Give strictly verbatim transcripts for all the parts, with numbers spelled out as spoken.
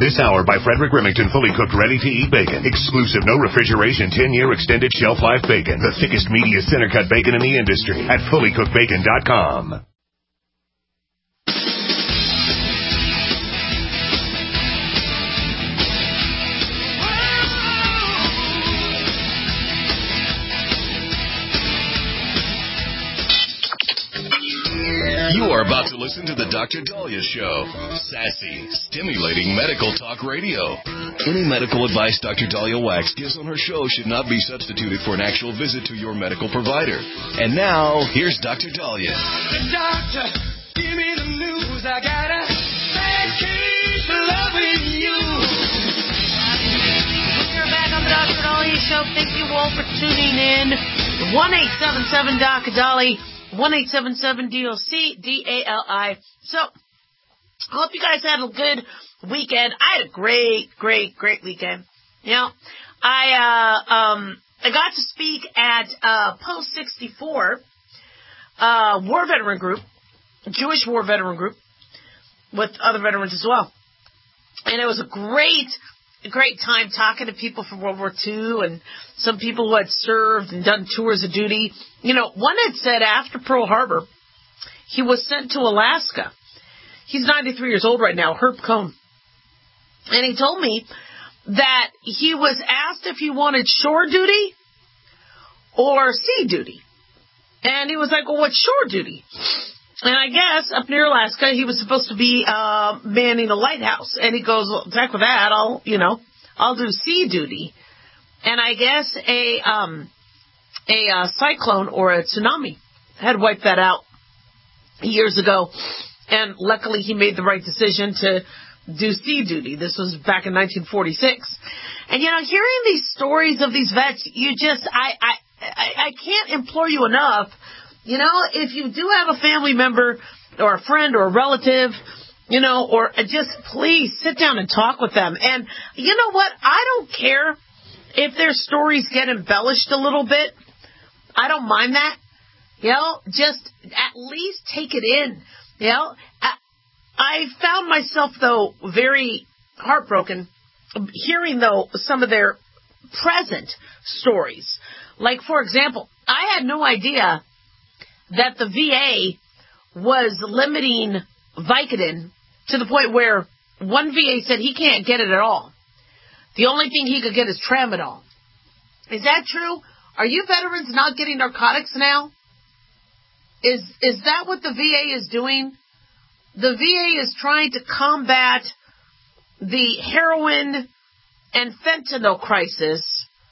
This hour by Frederick Remington, fully cooked, ready-to-eat bacon. Exclusive, no refrigeration, ten-year extended shelf life bacon. The thickest, meatiest, center-cut bacon in the industry at fully cooked bacon dot com. You are about to listen to the Doctor Dahlia Show. Sassy, stimulating medical talk radio. Any medical advice Doctor Dahlia Wax gives on her show should not be substituted for an actual visit to your medical provider. And now, here's Doctor Dahlia. Doctor, give me the news. I got a bad case of loving you. We're back on the Doctor Dahlia Show. Thank you all for tuning in. one eight seven seven D O C Dali. one eight seven seven D O C D A L I. So, I hope you guys had a good weekend. I had a great, great, great weekend. You know, I, uh, um, I got to speak at, uh, Post sixty-four, uh, war veteran group, Jewish war veteran group, with other veterans as well. And it was a great, great time talking to people from World War Two and some people who had served and done tours of duty. You know, one had said after Pearl Harbor, he was sent to Alaska. He's ninety-three years old right now, Herb Cohn. And he told me that he was asked if he wanted shore duty or sea duty. And he was like, well, what's shore duty? And I guess up near Alaska, he was supposed to be uh, manning a lighthouse. And he goes, well, heck with that, I'll, you know, I'll do sea duty. And I guess a um, a uh, cyclone or a tsunami had wiped that out years ago. And luckily, he made the right decision to do sea duty. This was back in nineteen forty-six. And, you know, hearing these stories of these vets, you just, I, I, I, I can't implore you enough. You know, if you do have a family member or a friend or a relative, you know, or just please sit down and talk with them. And you know what? I don't care if their stories get embellished a little bit. I don't mind that. You know, just at least take it in. You know, I, I found myself, though, very heartbroken hearing, though, some of their present stories. Like, for example, I had no idea that the V A was limiting Vicodin to the point where one V A said he can't get it at all. The only thing he could get is Tramadol. Is that true? Are you veterans not getting narcotics now? Is is that what the V A is doing? The V A is trying to combat the heroin and fentanyl crisis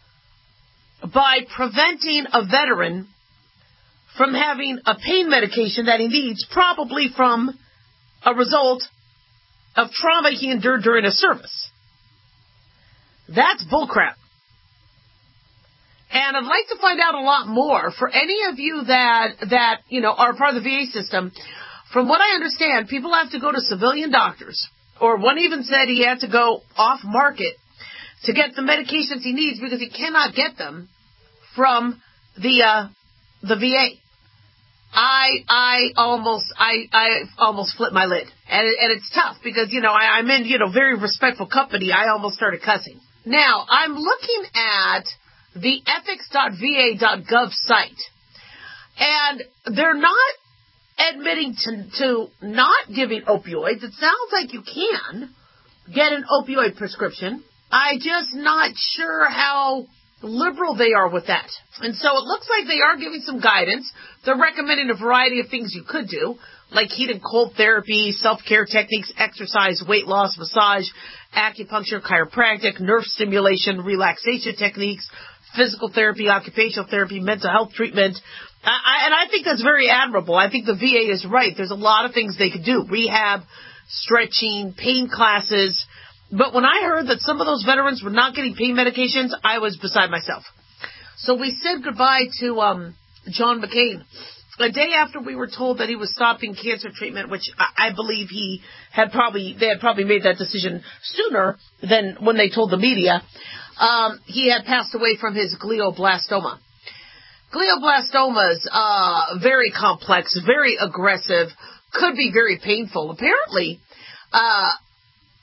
by preventing a veteran from having a pain medication that he needs, probably from a result of trauma he endured during a service. That's bullcrap. And I'd like to find out a lot more for any of you that, that, you know, are part of the V A system. From what I understand, people have to go to civilian doctors, or one even said he had to go off market to get the medications he needs because he cannot get them from the, uh, the V A. I, I almost, I, I almost flipped my lid. And, it, and it's tough because, you know, I, I'm in, you know, very respectful company. I almost started cussing. Now, I'm looking at the ethics dot v a dot gov site, and they're not admitting to, to not giving opioids. It sounds like you can get an opioid prescription. I'm just not sure how liberal they are with that. And so it looks like they are giving some guidance. They're recommending a variety of things you could do, like heat and cold therapy, self-care techniques, exercise, weight loss, massage, acupuncture, chiropractic, nerve stimulation, relaxation techniques, physical therapy, occupational therapy, mental health treatment. I, I, and I think that's very admirable. I think the V A is right. There's a lot of things they could do. Rehab, stretching, pain classes. But when I heard that some of those veterans were not getting pain medications, I was beside myself. So we said goodbye to um, John McCain. A day after we were told that he was stopping cancer treatment, which I, I believe he had probably, they had probably made that decision sooner than when they told the media, um, he had passed away from his glioblastoma. Glioblastomas, uh, very complex, very aggressive, could be very painful. Apparently, uh,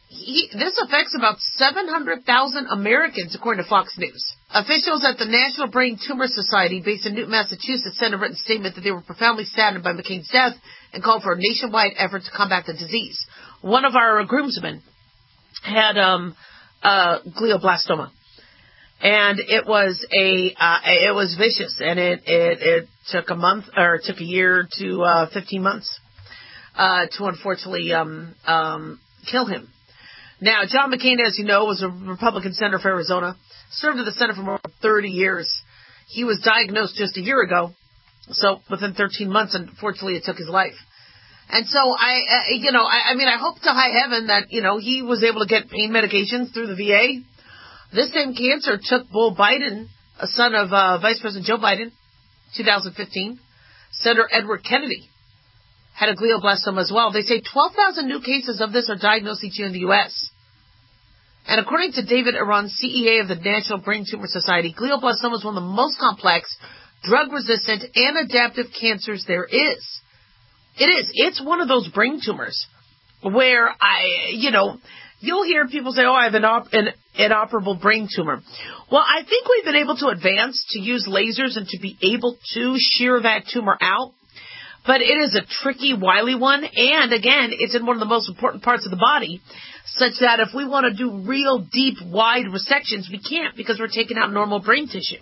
he, this affects about seven hundred thousand Americans, according to Fox News. Officials at the National Brain Tumor Society, based in Newton, Massachusetts, sent a written statement that they were profoundly saddened by McCain's death and called for a nationwide effort to combat the disease. One of our groomsmen had um, uh, glioblastoma, and it was a uh, it was vicious, and it, it it took a month or it took a year to uh, fifteen months uh, to unfortunately um, um, kill him. Now, John McCain, as you know, was a Republican senator for Arizona, served in the Senate for more than thirty years. He was diagnosed just a year ago, so within thirteen months, unfortunately, it took his life. And so, I, uh, you know, I, I mean, I hope to high heaven that, you know, he was able to get pain medications through the V A. This same cancer took Beau Biden, a son of uh, Vice President Joe Biden, two thousand fifteen. Senator Edward Kennedy had a glioblastoma as well. They say twelve thousand new cases of this are diagnosed each year in the U S And according to David Aron, C E A of the National Brain Tumor Society, glioblastoma is one of the most complex, drug-resistant, and adaptive cancers there is. It is. It's one of those brain tumors where I, you know, you'll hear people say, oh, I have an, op- an inoperable brain tumor. Well, I think we've been able to advance to use lasers and to be able to shear that tumor out. But it is a tricky, wily one. And again, it's in one of the most important parts of the body, such that if we want to do real deep, wide resections, we can't because we're taking out normal brain tissue.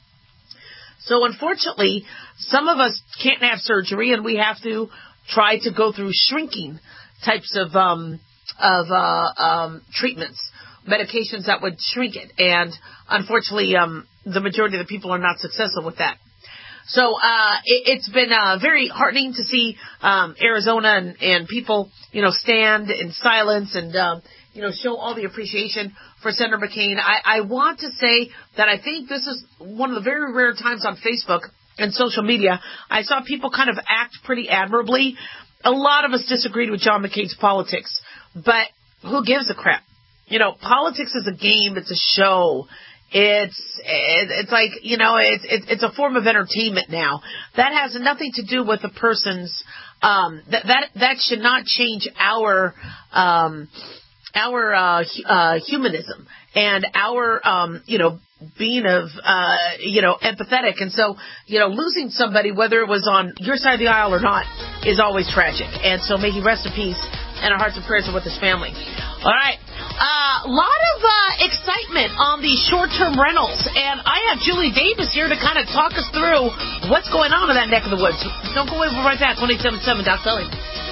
So unfortunately, some of us can't have surgery, and we have to try to go through shrinking types of um, of uh, um, treatments, medications that would shrink it. And unfortunately, um, the majority of the people are not successful with that. So uh, it, it's been uh, very heartening to see um, Arizona and, and people, you know, stand in silence and, uh, you know, show all the appreciation for Senator McCain. I, I want to say that I think this is one of the very rare times on Facebook and social media I saw people kind of act pretty admirably. A lot of us disagreed with John McCain's politics, but who gives a crap? You know, politics is a game. It's a show. It's it's like, you know, it's it's a form of entertainment now. That has nothing to do with a person's. Um, that that that should not change our um, our uh, uh, humanism and our um, you know being of uh, you know empathetic. And so, you know, losing somebody, whether it was on your side of the aisle or not, is always tragic. And so, may he rest in peace, and our hearts and prayers are with his family. All right. A uh, lot of uh, excitement on the short-term rentals, and I have Julie Davis here to kind of talk us through what's going on in that neck of the woods. Don't go away, we'll be right back. one eight seven seven, Doc Dully.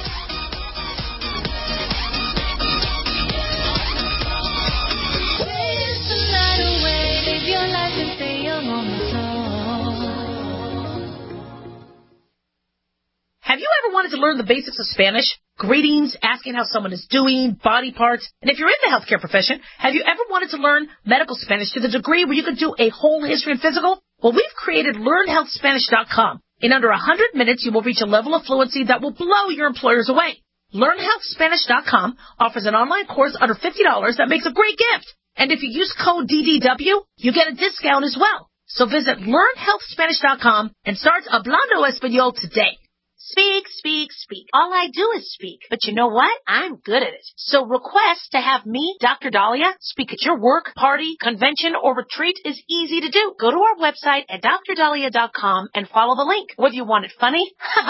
Have you ever wanted to learn the basics of Spanish? Greetings, asking how someone is doing, body parts. And if you're in the healthcare profession, have you ever wanted to learn medical Spanish to the degree where you could do a whole history and physical? Well, we've created learn health spanish dot com. In under one hundred minutes, you will reach a level of fluency that will blow your employers away. learn health spanish dot com offers an online course under fifty dollars that makes a great gift. And if you use code D D W, you get a discount as well. So visit learn health spanish dot com and start Hablando Español today. Speak, speak, speak. All I do is speak. But you know what? I'm good at it. So request to have me, Doctor Dahlia, speak at your work, party, convention, or retreat is easy to do. Go to our website at dr dahlia dot com and follow the link. Whether you want it funny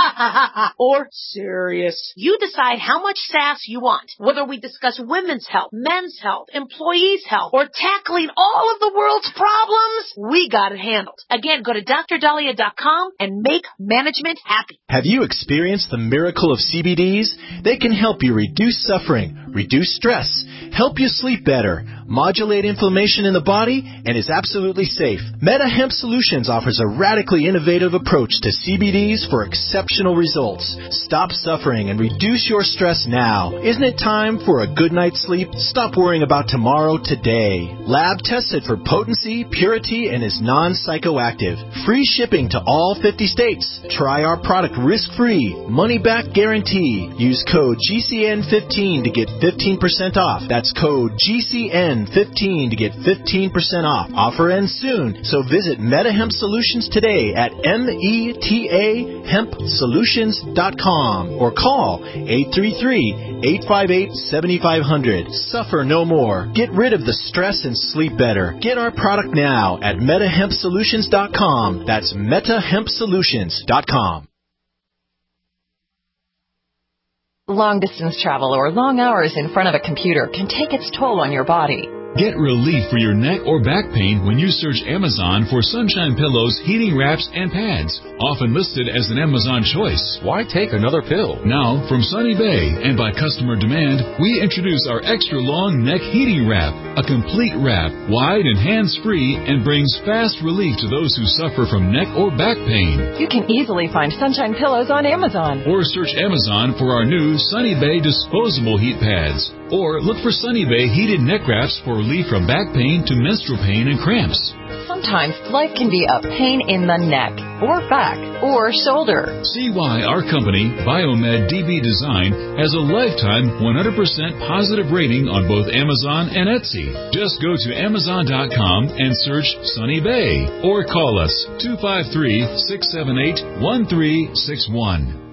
or serious, you decide how much sass you want. Whether we discuss women's health, men's health, employees' health, or tackling all of the world's problems, we got it handled. Again, go to dr dahlia dot com and make management happy. Have you experienced the miracle of C B Ds? They can help you reduce suffering, reduce stress, help you sleep better, modulate inflammation in the body, and is absolutely safe. Meta Hemp Solutions offers a radically innovative approach to C B Ds for exceptional results. Stop suffering and reduce your stress now. Isn't it time for a good night's sleep? Stop worrying about tomorrow today. Lab tested for potency, purity, and is non-psychoactive. Free shipping to all fifty states. Try our product risk-free, money-back guarantee. Use code G C N fifteen to get fifteen percent off. That's code G C N fifteen to get fifteen percent off. Offer ends soon, so visit Meta Hemp Solutions today at meta hemp solutions dot com or call eight three three, eight five eight, seven five zero zero. Suffer no more. Get rid of the stress and sleep better. Get our product now at meta hemp solutions dot com. That's meta hemp solutions dot com. Long-distance travel or long hours in front of a computer can take its toll on your body. Get relief for your neck or back pain when you search Amazon for Sunshine Pillows, heating wraps, and pads, often listed as an Amazon choice. Why take another pill? Now, from Sunny Bay, and by customer demand, we introduce our extra long neck heating wrap, a complete wrap, wide and hands-free, and brings fast relief to those who suffer from neck or back pain. You can easily find Sunshine Pillows on Amazon. Or search Amazon for our new Sunny Bay disposable heat pads. Or look for Sunny Bay heated neck wraps for relief from back pain to menstrual pain and cramps. Sometimes life can be a pain in the neck, or back, or shoulder. See why our company, Biomed D B Design, has a lifetime one hundred percent positive rating on both Amazon and Etsy. Just go to amazon dot com and search Sunny Bay, or call us two five three, six seven eight, one three six one.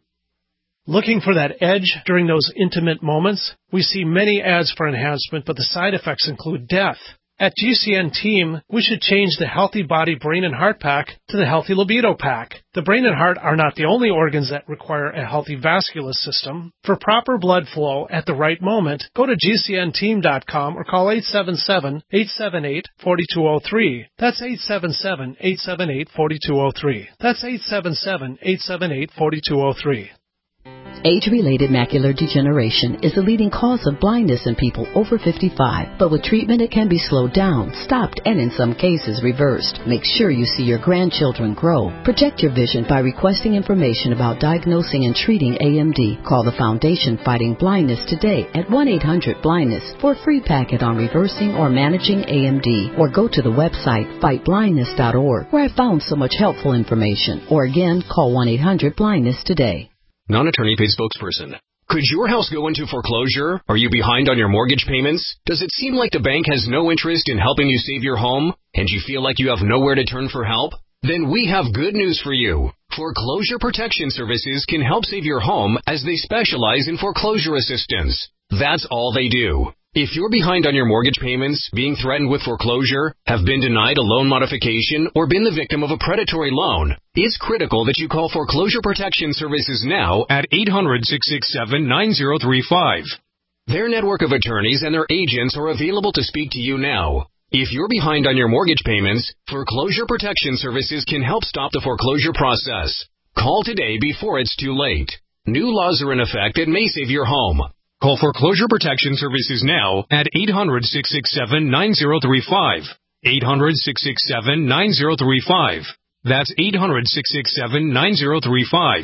Looking for that edge during those intimate moments? We see many ads for enhancement, but the side effects include death. At G C N Team, we should change the Healthy Body, Brain, and Heart Pack to the Healthy Libido Pack. The brain and heart are not the only organs that require a healthy vascular system. For proper blood flow at the right moment, go to G C N team dot com or call eight seven seven, eight seven eight, four two zero three. That's eight seven seven, eight seven eight, four two zero three. That's eight seven seven, eight seven eight, four two zero three. Age-related macular degeneration is the leading cause of blindness in people over fifty-five, but with treatment it can be slowed down, stopped, and in some cases reversed. Make sure you see your grandchildren grow. Protect your vision by requesting information about diagnosing and treating A M D. Call the Foundation Fighting Blindness today at one eight hundred blindness for a free packet on reversing or managing A M D, or go to the website fight blindness dot org, where I found so much helpful information. Or again, call one eight hundred blindness today. Non-attorney paid spokesperson. Could your house go into foreclosure? Are you behind on your mortgage payments? Does it seem like the bank has no interest in helping you save your home? And you feel like you have nowhere to turn for help? Then we have good news for you. Foreclosure Protection Services can help save your home as they specialize in foreclosure assistance. That's all they do. If you're behind on your mortgage payments, being threatened with foreclosure, have been denied a loan modification, or been the victim of a predatory loan, it's critical that you call Foreclosure Protection Services now at eight hundred, six six seven, nine zero three five. Their network of attorneys and their agents are available to speak to you now. If you're behind on your mortgage payments, Foreclosure Protection Services can help stop the foreclosure process. Call today before it's too late. New laws are in effect that may save your home. Call Foreclosure Protection Services now at eight hundred, six six seven, nine zero three five. eight hundred, six six seven, nine zero three five. That's eight hundred, six six seven, nine zero three five.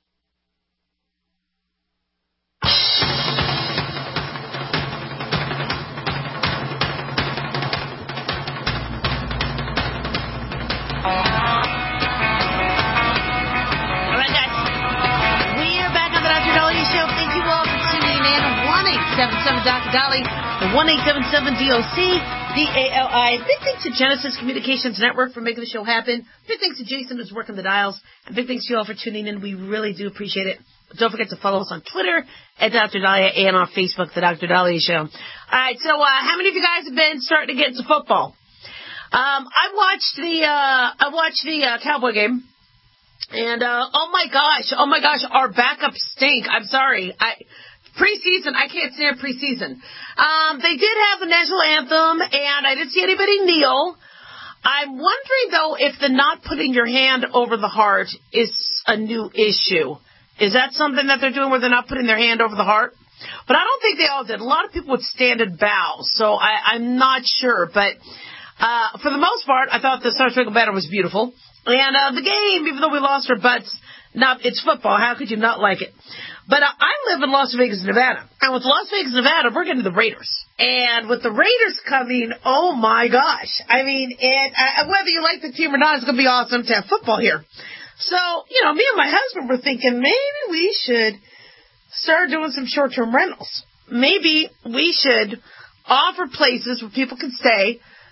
seven seven Doctor Dolly, the one eight seven seven D O C, D A L I. Big thanks to Genesis Communications Network for making the show happen. Big thanks to Jason who's working the dials. And big thanks to you all for tuning in. We really do appreciate it. But don't forget to follow us on Twitter at Doctor Dahlia and on Facebook, The Doctor Dahlia Show. All right, so uh, how many of you guys have been starting to get into football? Um, I watched the uh, I watched the uh, Cowboy game. And, uh, oh my gosh, oh my gosh, our backups stink. I'm sorry. I... Preseason, I can't stand preseason. Um, they did have the national anthem, and I didn't see anybody kneel. I'm wondering, though, if the not putting your hand over the heart is a new issue. Is that something that they're doing where they're not putting their hand over the heart? But I don't think they all did. A lot of people would stand and bow, so I, I'm not sure. But uh, for the most part, I thought the Star Spangled Banner was beautiful. And uh, the game, even though we lost our butts, not, it's football. How could you not like it? But uh, I live in Las Vegas, Nevada. And with Las Vegas, Nevada, we're getting the Raiders. And with the Raiders coming, oh, my gosh. I mean, it, uh, whether you like the team or not, it's going to be awesome to have football here. So, you know, me and my husband were thinking maybe we should start doing some short-term rentals. Maybe we should offer places where people can stay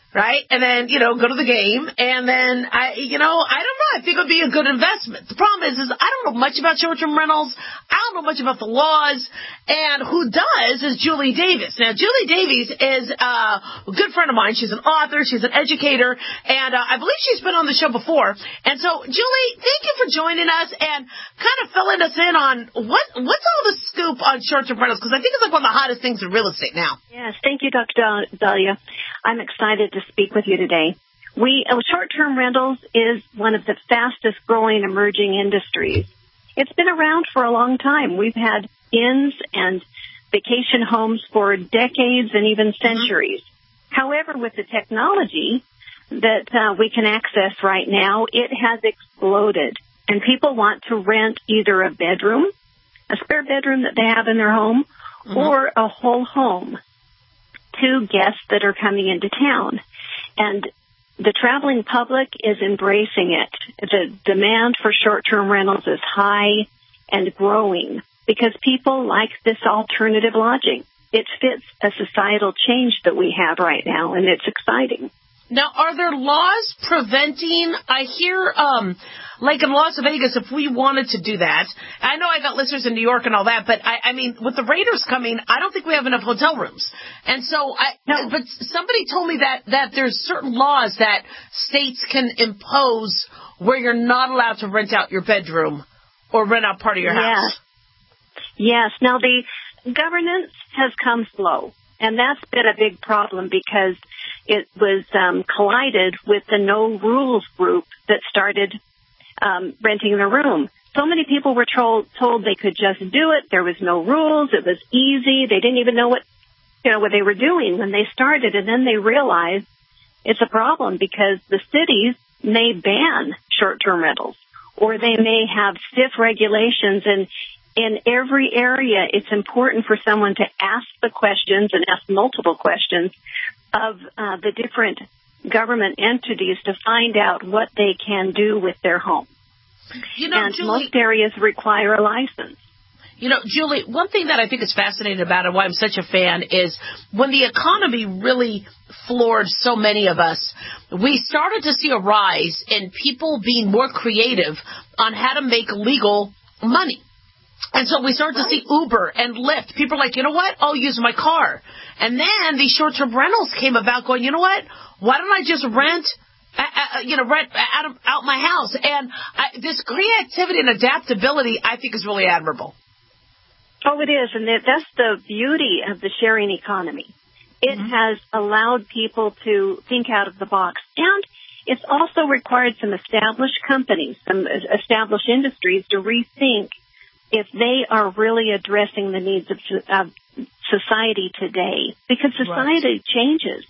right? And then, you know, go to the game. And then, I, you know, I don't know. I think it would be a good investment. The problem is, is I don't know much about short-term rentals. I don't know much about the laws. And who does is Julie Davis. Now, Julie Davis is uh, a good friend of mine. She's an author. She's an educator. And uh, I believe she's been on the show before. And so, Julie, thank you for joining us and kind of filling us in on what what's all the scoop on short-term rentals, because I think it's like one of the hottest things in real estate now. Yes, thank you, Doctor Dahlia. I'm excited to speak with you today. We uh, short-term rentals is one of the fastest-growing emerging industries. It's been around for a long time. We've had inns and vacation homes for decades and even centuries. Mm-hmm. However, with the technology that uh, we can access right now, it has exploded. And people want to rent either a bedroom, a spare bedroom that they have in their home, mm-hmm. or a whole home to guests that are coming into town. And the traveling public is embracing it. The demand for short-term rentals is high and growing because people like this alternative lodging. It fits a societal change that we have right now, and it's exciting. Now, are there laws preventing, I hear, um, like in Las Vegas, if we wanted to do that, I know I got listeners in New York and all that, but I, I mean, with the Raiders coming, I don't think we have enough hotel rooms. And so, I, no. but somebody told me that, that there's certain laws that states can impose where you're not allowed to rent out your bedroom or rent out part of your yes. house. Yes. Now, the governance has come slow, and that's been a big problem because it was um, collided with the No Rules group that started um, renting the room. So many people were told, told they could just do it. There was no rules. It was easy. They didn't even know what, you know, what they were doing when they started. And then they realized it's a problem because the cities may ban short-term rentals, or they may have stiff regulations. And in every area, it's important for someone to ask the questions and ask multiple questions of uh, the different government entities to find out what they can do with their home. You know, and Julie, most areas require a license. You know, Julie, one thing that I think is fascinating about it, why I'm such a fan, is when the economy really floored so many of us, we started to see a rise in people being more creative on how to make legal money. And so we started to see Uber and Lyft. People are like, you know what? I'll use my car. And then these short-term rentals came about going, you know what? Why don't I just rent, uh, uh, you know, rent out, of, out my house? And I, this creativity and adaptability, I think, is really admirable. Oh, it is. And that's the beauty of the sharing economy. It mm-hmm. has allowed people to think out of the box. And it's also required some established companies, some established industries to rethink if they are really addressing the needs of uh, society today, because society right. changes.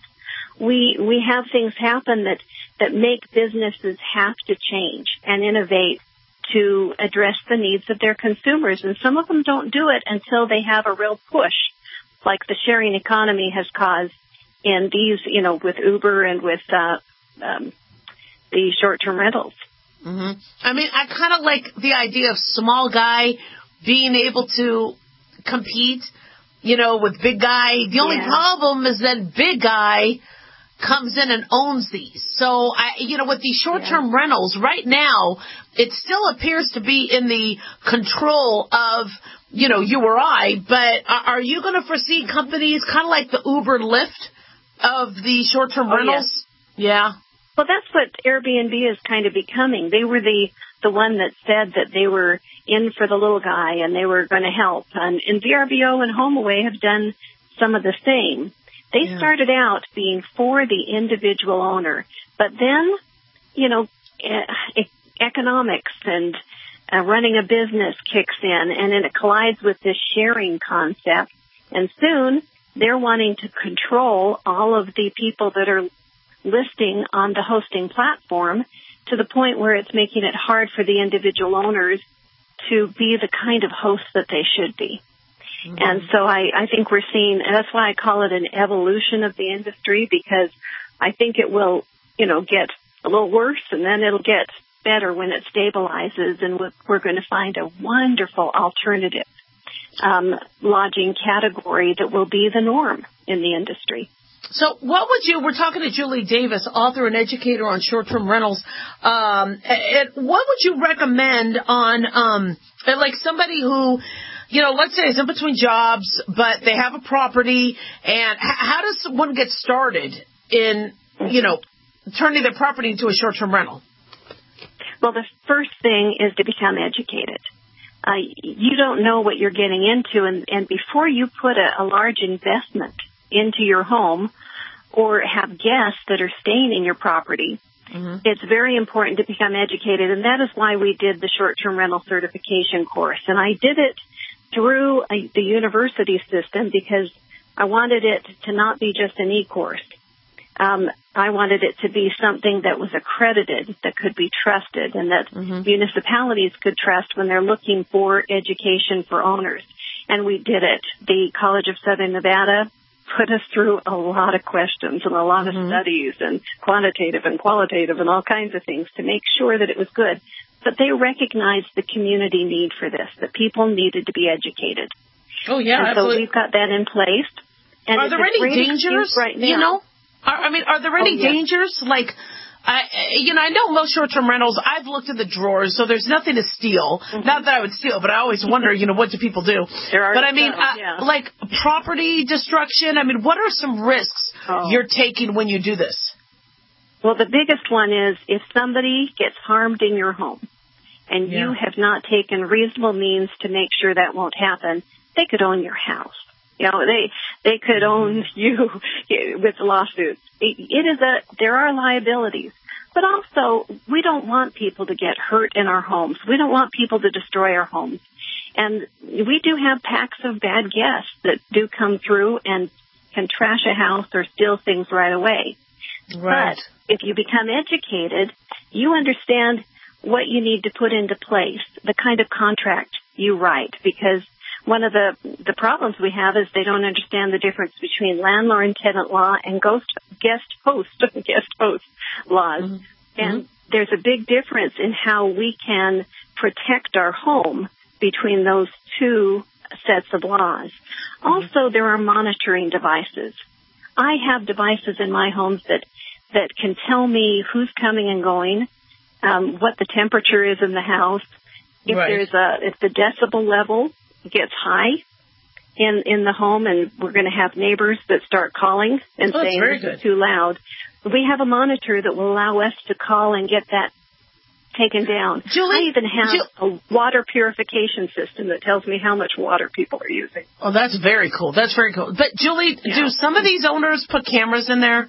We we have things happen that, that make businesses have to change and innovate to address the needs of their consumers. And some of them don't do it until they have a real push, like the sharing economy has caused in these, you know, with Uber and with uh, um, the short-term rentals. Mm-hmm. I mean, I kind of like the idea of small guy being able to compete, you know, with big guy. The only yeah. problem is that big guy comes in and owns these. So, I, you know, with these short-term yeah. rentals, right now, it still appears to be in the control of, you know, you or I, but are you going to foresee companies kind of like the Uber Lyft of the short-term oh, rentals? Yeah. yeah. Well, that's what Airbnb is kind of becoming. They were the, the one that said that they were in for the little guy and they were going to help. And, and V R B O and HomeAway have done some of the same. They yeah. started out being for the individual owner, but then, you know, e- economics and uh, running a business kicks in, and then it collides with this sharing concept. And soon they're wanting to control all of the people that are listing on the hosting platform to the point where it's making it hard for the individual owners to be the kind of hosts that they should be. Mm-hmm. And so I, I think we're seeing, and that's why I call it an evolution of the industry, because I think it will, you know, get a little worse and then it'll get better when it stabilizes, and we're going to find a wonderful alternative um, lodging category that will be the norm in the industry. So what would you, we're talking to Julie Davis, author and educator on short-term rentals. Um, and what would you recommend on, um, like somebody who, you know, let's say is in between jobs, but they have a property, and how does one get started in, you know, turning their property into a short-term rental? Well, the first thing is to become educated. Uh, you don't know what you're getting into, and, and before you put a, a large investment into your home or have guests that are staying in your property, mm-hmm. it's very important to become educated, and that is why we did the short-term rental certification course. And I did it through a, the university system because I wanted it to not be just an e-course. Um, I wanted it to be something that was accredited, that could be trusted, and that mm-hmm. municipalities could trust when they're looking for education for owners. And we did it. The College of Southern Nevada put us through a lot of questions and a lot mm-hmm. of studies and quantitative and qualitative and all kinds of things to make sure that it was good. But they recognized the community need for this, that people needed to be educated. Oh, yeah, and absolutely. So we've got that in place. And Are there any dangers right now? You know? I mean, are there any oh, yes. dangers? Like, I, you know, I know most short-term rentals, I've looked in the drawers, so there's nothing to steal. Mm-hmm. Not that I would steal, but I always wonder, you know, what do people do? There are but I mean, so, uh, yeah. like property destruction, I mean, what are some risks oh. you're taking when you do this? Well, the biggest one is if somebody gets harmed in your home and yeah. you have not taken reasonable means to make sure that won't happen, they could own your house. You know, they they could own you with lawsuits. It, it is a there are liabilities, but also we don't want people to get hurt in our homes. We don't want people to destroy our homes, and we do have packs of bad guests that do come through and can trash a house or steal things right away. Right. But if you become educated, you understand what you need to put into place, the kind of contract you write, because one of the, the problems we have is they don't understand the difference between landlord and tenant law and ghost, guest host, guest host laws. Mm-hmm. And mm-hmm. there's a big difference in how we can protect our home between those two sets of laws. Mm-hmm. Also, there are monitoring devices. I have devices in my homes that, that can tell me who's coming and going, um, what the temperature is in the house, if right. there's a, if the decibel level gets high in in the home, and we're going to have neighbors that start calling and oh, saying this is too loud. We have a monitor that will allow us to call and get that taken down. Julie, I even have Ju- a water purification system that tells me how much water people are using. Oh, that's very cool. That's very cool. But Julie, yeah. do some of these owners put cameras in there?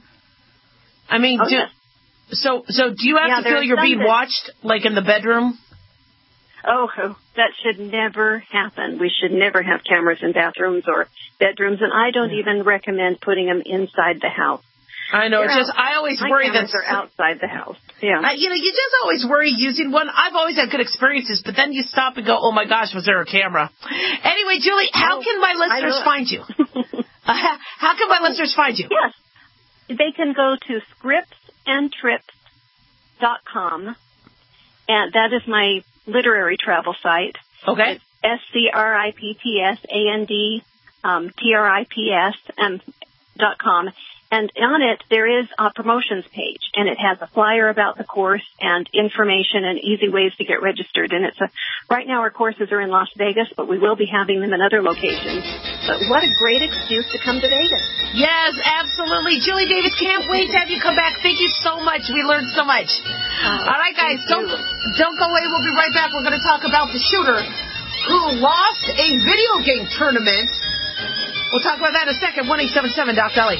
I mean, oh, do, yes. so so do you have yeah, to feel you're being that- watched, like in the bedroom? Oh, that should never happen. We should never have cameras in bathrooms or bedrooms, and I don't yeah. even recommend putting them inside the house. I know. They're it's just out, I always my worry that they're outside the house. Yeah, uh, you know, you just always worry using one. I've always had good experiences, but then you stop and go, "Oh my gosh, was there a camera?" Anyway, Julie, how oh, can my listeners find you? uh, how can my oh, listeners find you? Yes, they can go to scripts and trips dot com, and that is my literary travel site. Okay. It's S C R I P T S A N D um, T R I P S um, dot com. And on it, there is a promotions page, and it has a flyer about the course and information and easy ways to get registered. And it's a, right now our courses are in Las Vegas, but we will be having them in other locations. But what a great excuse to come to Vegas. Yes, absolutely. Julie Davis, can't wait to have you come back. Thank you so much. We learned so much. Uh, All right, guys, don't, don't go away. We'll be right back. We're going to talk about the shooter who lost a video game tournament. We'll talk about that in a second. one eight seven seven Doc Dolly.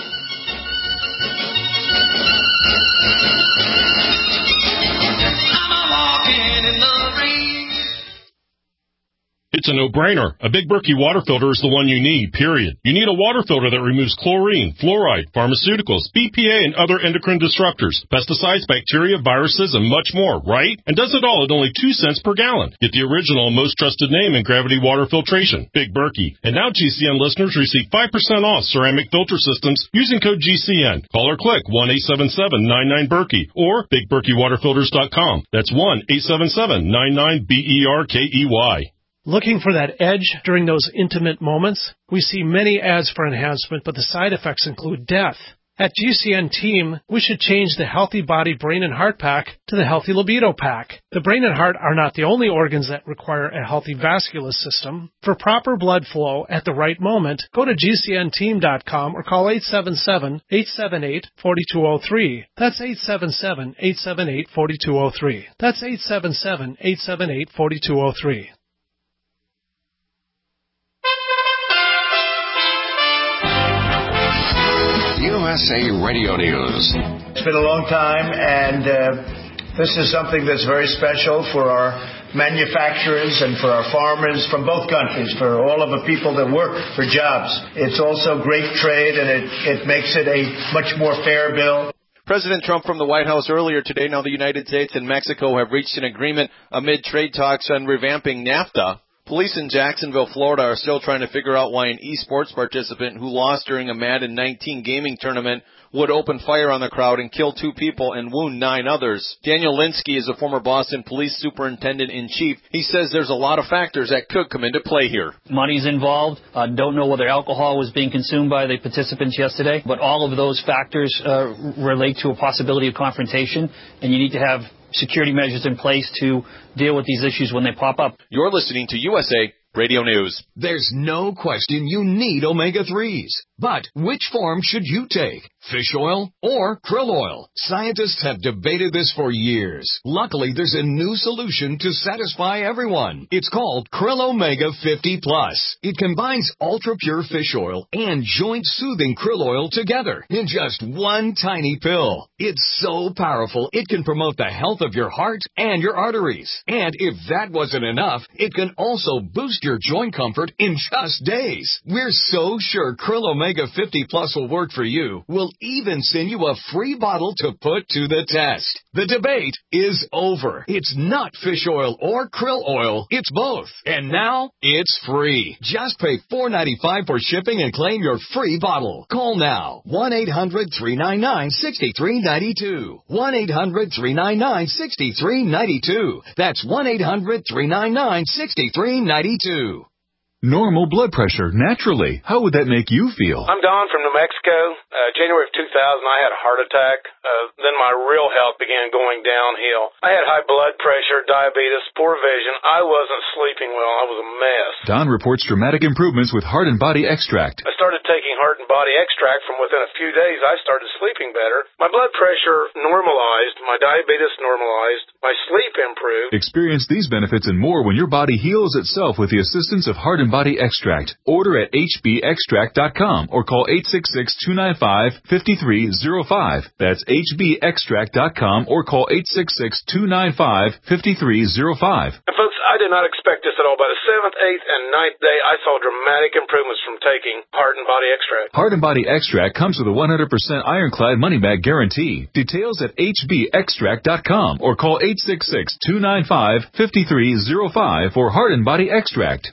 It's a no-brainer. A Big Berkey water filter is the one you need, period. You need a water filter that removes chlorine, fluoride, pharmaceuticals, B P A, and other endocrine disruptors, pesticides, bacteria, viruses, and much more, right? And does it all at only two cents per gallon. Get the original and most trusted name in gravity water filtration, Big Berkey. And now G C N listeners receive five percent off ceramic filter systems using code G C N. Call or click one eight seven seven nine nine Berkey or big berkey water filters dot com. That's one eight seven seven nine nine B E R K E Y. Looking for that edge during those intimate moments? We see many ads for enhancement, but the side effects include death. At G C N Team, we should change the Healthy Body Brain and Heart Pack to the Healthy Libido Pack. The brain and heart are not the only organs that require a healthy vascular system. For proper blood flow at the right moment, go to G C N team dot com or call eight seven seven, eight seven eight, four two zero three. That's eight seven seven, eight seven eight, four two zero three. That's eight seven seven, eight seven eight, four two zero three. U S A Radio News. It's been a long time, and uh, this is something that's very special for our manufacturers and for our farmers from both countries, for all of the people that work for jobs. It's also great trade, and it, it makes it a much more fair bill. President Trump from the White House earlier today. Now the United States and Mexico have reached an agreement amid trade talks on revamping NAFTA. Police in Jacksonville, Florida are still trying to figure out why an esports participant who lost during a Madden nineteen gaming tournament would open fire on the crowd and kill two people and wound nine others. Daniel Linsky is a former Boston police superintendent-in-chief. He says there's a lot of factors that could come into play here. Money's involved. Uh, don't know whether alcohol was being consumed by the participants yesterday, but all of those factors uh, relate to a possibility of confrontation, and you need to have security measures in place to deal with these issues when they pop up. You're listening to U S A Radio News. There's no question you need omega threes. But which form should you take? Fish oil or krill oil? Scientists have debated this for years. Luckily, there's a new solution to satisfy everyone. It's called Krill Omega fifty plus. It combines ultra-pure fish oil and joint-soothing krill oil together in just one tiny pill. It's so powerful, it can promote the health of your heart and your arteries. And if that wasn't enough, it can also boost your joint comfort in just days. We're so sure Krill Omega fifty plus will work for you. We'll even send you a free bottle to put to the test. The debate is over. It's not fish oil or krill oil. It's both. And now it's free. Just pay four dollars and ninety-five cents for shipping and claim your free bottle. Call now. one eight hundred, three nine nine, six three nine two. one eight hundred, three nine nine, six three nine two. That's one eight hundred, three nine nine, six three nine two. Normal blood pressure, naturally. How would that make you feel? I'm Don from New Mexico. Uh, January of two thousand, I had a heart attack. Uh, then my real health began going downhill. I had high blood pressure, diabetes, poor vision. I wasn't sleeping well. I was a mess. Don reports dramatic improvements with Heart and Body Extract. I started taking Heart and Body Extract. From within a few days, I started sleeping better. My blood pressure normalized. My diabetes normalized. My sleep improved. Experience these benefits and more when your body heals itself with the assistance of Heart and Body Extract. Order at H B extract dot com or call eight six six, two nine five, five three zero five. That's H B extract dot com or call eight six six, two nine five, five three zero five. And folks, I did not expect this at all. By the seventh, eighth, and ninth day, I saw dramatic improvements from taking Heart and Body Extract. Heart and Body Extract comes with a one hundred percent ironclad money-back guarantee. Details at H B extract dot com or call eight six six, two nine five, five three zero five for Heart and Body Extract.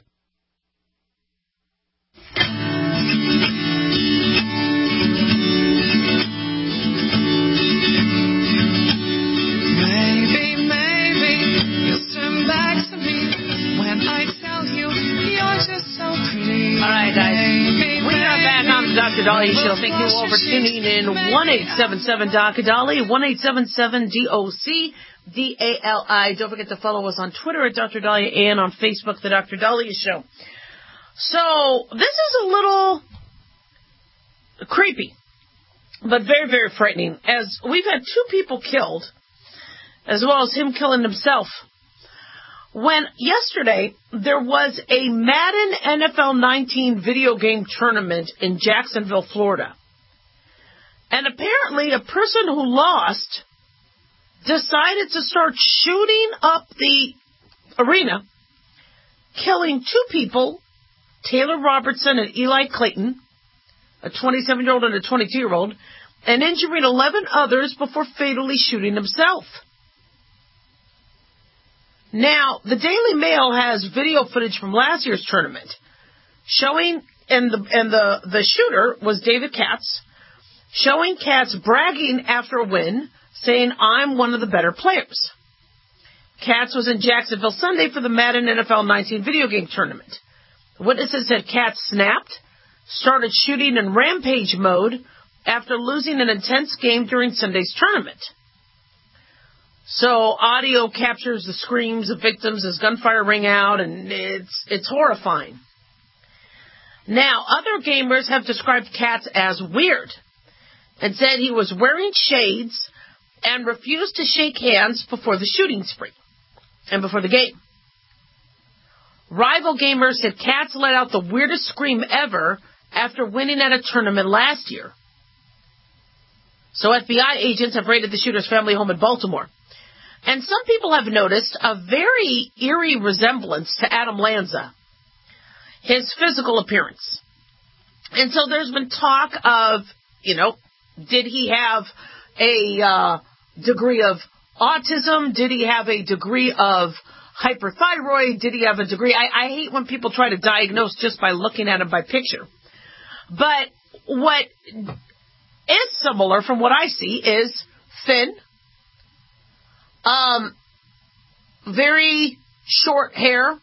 Maybe, maybe you'll turn back to me when I tell you you're just so pretty. All right, guys. We are back on the Doctor Dahlia Show. Thank you all for tuning in. one eight seven seven D O C A Dali, one eight seven seven D O C D A L I. Don't forget to follow us on Twitter at Doctor Dahlia and on Facebook, The Doctor Dahlia Show. So, this is a little creepy, but very, very frightening, as we've had two people killed, as well as him killing himself, when yesterday there was a Madden N F L nineteen video game tournament in Jacksonville, Florida. And apparently a person who lost decided to start shooting up the arena, killing two people, Taylor Robertson and Eli Clayton, a twenty-seven-year-old and a twenty-two-year-old, and injuring eleven others before fatally shooting himself. Now, the Daily Mail has video footage from last year's tournament showing, and the and the, the shooter was David Katz, showing Katz bragging after a win, saying, "I'm one of the better players." Katz was in Jacksonville Sunday for the Madden N F L nineteen video game tournament. Witnesses said Katz snapped, started shooting in rampage mode after losing an intense game during Sunday's tournament. So audio captures the screams of victims as gunfire ring out, and it's it's horrifying. Now, other gamers have described Katz as weird and said he was wearing shades and refused to shake hands before the shooting spree and before the game. Rival gamers said Katz let out the weirdest scream ever after winning at a tournament last year. So F B I agents have raided the shooter's family home in Baltimore. And some people have noticed a very eerie resemblance to Adam Lanza, his physical appearance. And so there's been talk of, you know, did he have a uh, degree of autism? Did he have a degree of hyperthyroid? Did he have a degree? I, I hate when people try to diagnose just by looking at him by picture. But what is similar from what I see is thin, um, very short hair,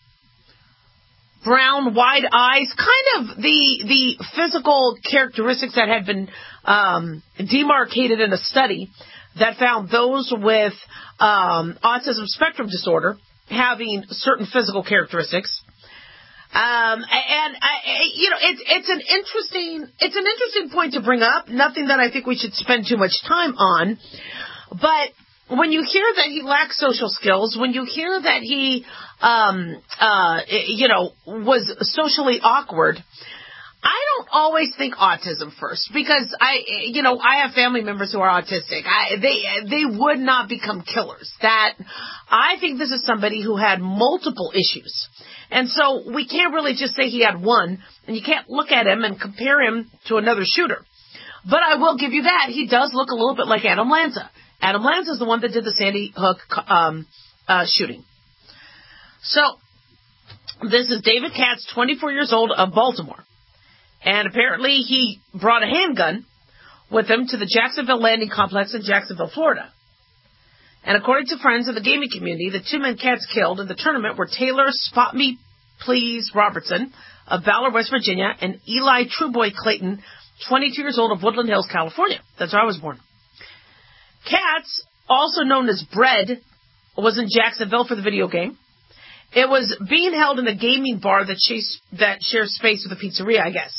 brown, wide eyes, kind of the the physical characteristics that had been um, demarcated in a study that found those with um, autism spectrum disorder having certain physical characteristics. Um, and I, you know, it's it's an interesting it's an interesting point to bring up. Nothing that I think we should spend too much time on, but when you hear that he lacks social skills, when you hear that he, um, uh, you know, was socially awkward, I don't always think autism first because I, you know, I have family members who are autistic. I, they, they would not become killers. That I think this is somebody who had multiple issues. And so we can't really just say he had one, and you can't look at him and compare him to another shooter. But I will give you that. He does look a little bit like Adam Lanza. Adam Lanza is the one that did the Sandy Hook um, uh, shooting. So this is David Katz, twenty-four years old, of Baltimore. And apparently he brought a handgun with him to the Jacksonville Landing Complex in Jacksonville, Florida. And according to friends in the gaming community, the two men Katz killed in the tournament were Taylor Spot Me Please Robertson of Ballard, West Virginia, and Eli Trueboy Clayton, twenty-two years old, of Woodland Hills, California. That's where I was born. Katz, also known as Bread, was in Jacksonville for the video game. It was being held in a gaming bar that, shares, that shares space with a pizzeria, I guess.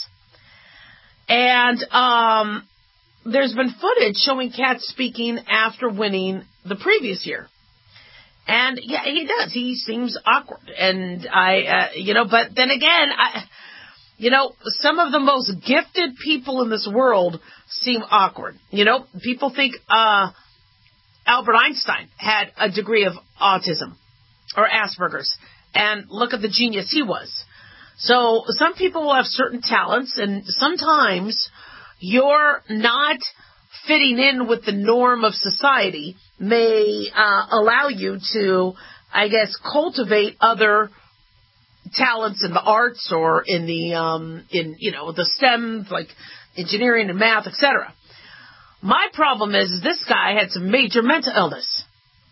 And um, there's been footage showing Katz speaking after winning the previous year. And, yeah, he does. He seems awkward. And I, uh, you know, but then again, I, you know, some of the most gifted people in this world seem awkward. You know, people think uh, Albert Einstein had a degree of autism or Asperger's, and look at the genius he was. So some people will have certain talents, and sometimes you're not fitting in with the norm of society may uh, allow you to, I guess, cultivate other talents in the arts or in the, um, in, you know, the STEM, like engineering and math, et cetera. My problem is, is this guy had some major mental illness.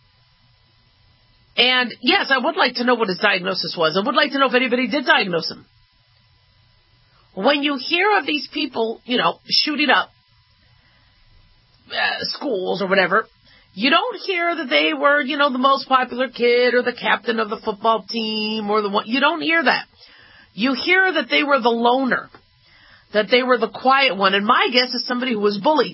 And, yes, I would like to know what his diagnosis was. I would like to know if anybody did diagnose him. When you hear of these people, you know, shooting up uh, schools or whatever, you don't hear that they were, you know, the most popular kid or the captain of the football team or the one. You don't hear that. You hear that they were the loner, that they were the quiet one. And my guess is somebody who was bullied.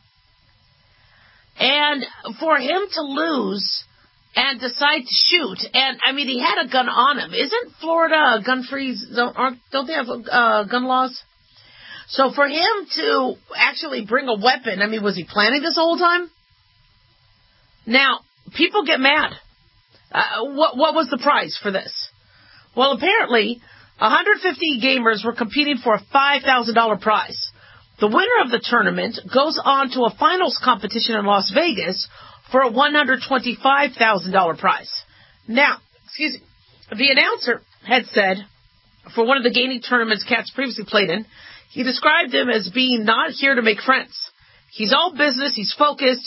And for him to lose and decide to shoot, and, I mean, he had a gun on him. Isn't Florida a gun-free zone? Aren't, don't they have uh, gun laws? So for him to actually bring a weapon, I mean, was he planning this the whole time? Now, people get mad. Uh, what, what was the prize for this? Well, apparently, one hundred fifty gamers were competing for a five thousand dollars prize. The winner of the tournament goes on to a finals competition in Las Vegas for a one hundred twenty-five thousand dollars prize. Now, excuse me, the announcer had said, for one of the gaming tournaments Katz previously played in, he described him as being not here to make friends. He's all business, he's focused,